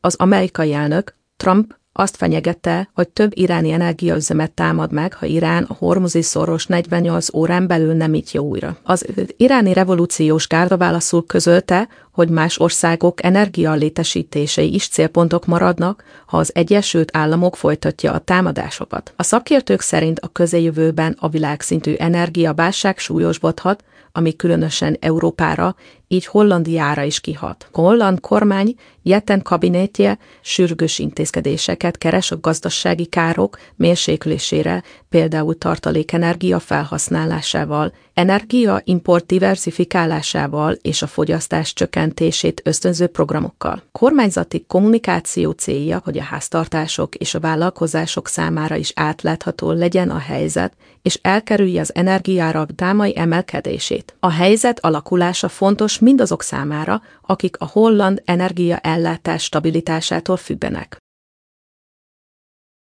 Az amerikai elnök, Trump, azt fenyegette, hogy több iráni energiaüzemet támad meg, ha Irán a Hormuzi-szoros 48 órán belül nem nyitja újra. Az iráni revolúciós gárda válaszul közölte, hogy más országok energialétesítései is célpontok maradnak, ha az Egyesült Államok folytatja a támadásokat. A szakértők szerint a közeljövőben a világszintű energiaválság súlyosbodhat, ami különösen Európára, így Hollandiára is kihat. A holland kormány Jetten kabinetje sürgős intézkedéseket keres a gazdasági károk mérséklésére, például tartalékenergia felhasználásával, energiaimport diversifikálásával és a fogyasztás csökkentését ösztönző programokkal. Kormányzati kommunikáció célja, hogy a háztartások és a vállalkozások számára is átlátható legyen a helyzet, és elkerülje az energiárak drámai emelkedését. A helyzet alakulása fontos mindazok számára, akik a holland energiaellátás stabilitásától függenek.